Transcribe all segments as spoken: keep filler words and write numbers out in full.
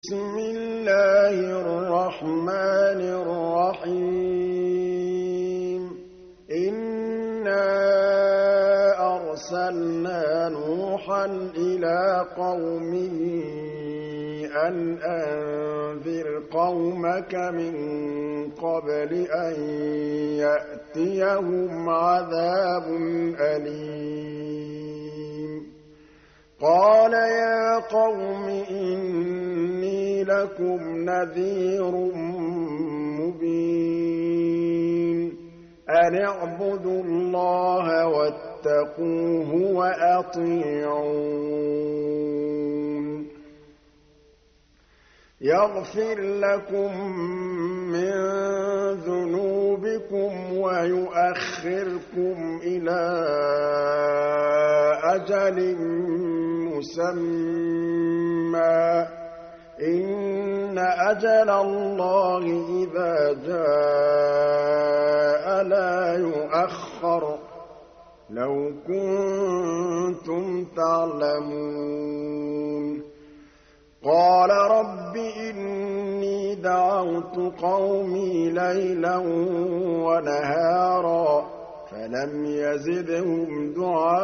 بسم الله الرحمن الرحيم إنا أرسلنا نوحا إلى قومه أن أنذر قومك من قبل أن يأتيهم عذاب أليم قال يا قوم إني لكم نذير مبين أن اعبدوا الله واتقوه وأطيعون يغفر لكم من ذنوبكم ويؤخركم إلى أجل مسمى إن أجل الله إذا جاء لا يؤخر لو كنتم تعلمون قال رب إني دعوت قومي ليلا ونهارا فلم يزدهم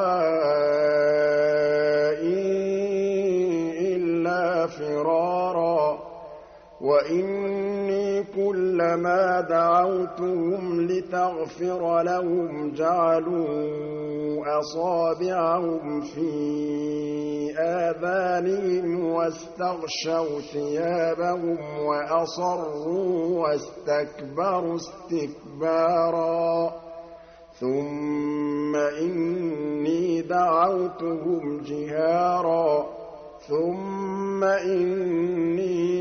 دعائي إلا فرارا وإني كلما دعوتهم لتغفر لهم جعلوا أصابعهم في آذانهم واستغشوا ثيابهم وأصروا واستكبروا استكبارا ثم إني دعوتهم جهارا ثم إني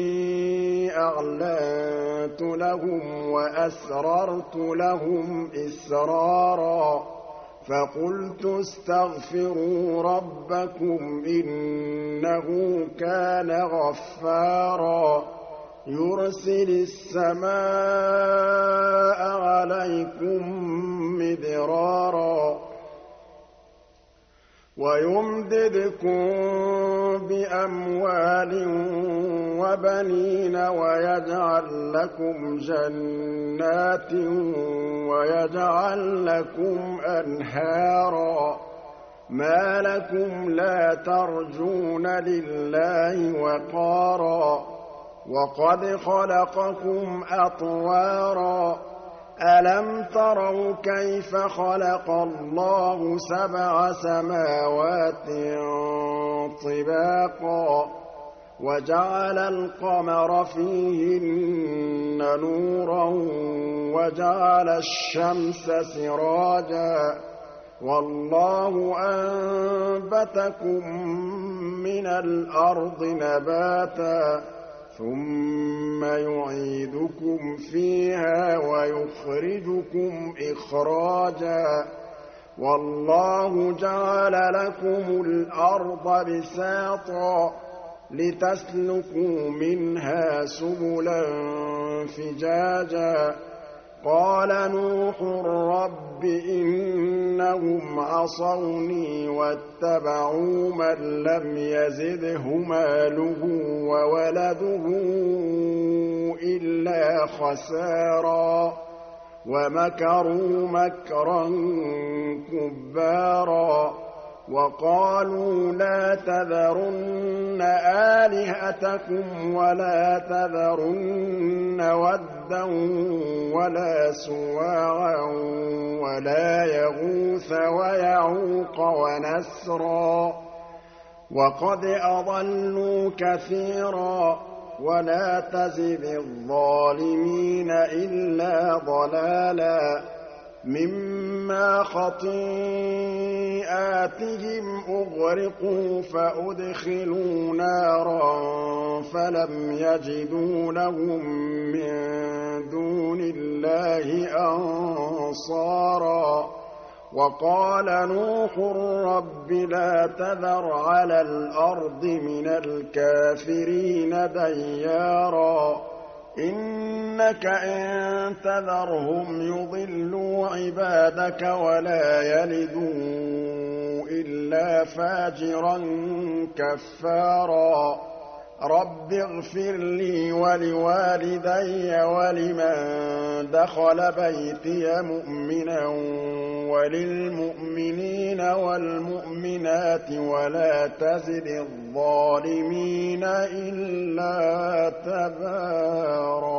أعلنت لهم وأسررت لهم إسرارا فقلت استغفروا ربكم إنه كان غفارا يرسل السماء عليكم مدرارا ويمددكم بأموال وبنين ويجعل لكم جنات ويجعل لكم أنهارا ما لكم لا ترجون لله وقارا وقد خلقكم أطوارا ألم تروا كيف خلق الله سبع سماوات طباقا وجعل القمر فيهن نورا وجعل الشمس سراجا والله أنبتكم من الأرض نباتا ثم يعيدكم فيها ويخرجكم إخراجا والله جعل لكم الأرض بساطا لتسلكوا منها سبلا فجاجا قال نوح رب إنهم عصوني واتبعوا من لم يزده ماله وولده إلا خسارا ومكروا مكرا كبارا وقالوا لا تذرن آلهتكم ولا تذرن ودا ولا سواعا ولا يغوث ويعوق ونسرا وقد أضلوا كثيرا ولا تزد الظالمين إلا ضلالا مما خطيئاتهم أغرقوا فأدخلوا نارا فلم يجدوا لهم من دون الله أنصارا وقال نوح رب لا تذر على الأرض من الكافرين ديارا إنك إن تذرهم يضلوا عبادك ولا يلدوا إلا فاجرا كفارا رَبِّ اغْفِرْ لِي وَلِوَالِدَيَّ وَلِمَن دَخَلَ بَيْتِيَ مُؤْمِنًا وَلِلْمُؤْمِنِينَ وَالْمُؤْمِنَاتِ وَلَا تَزِدِ الظَّالِمِينَ إِلَّا تَبَارًا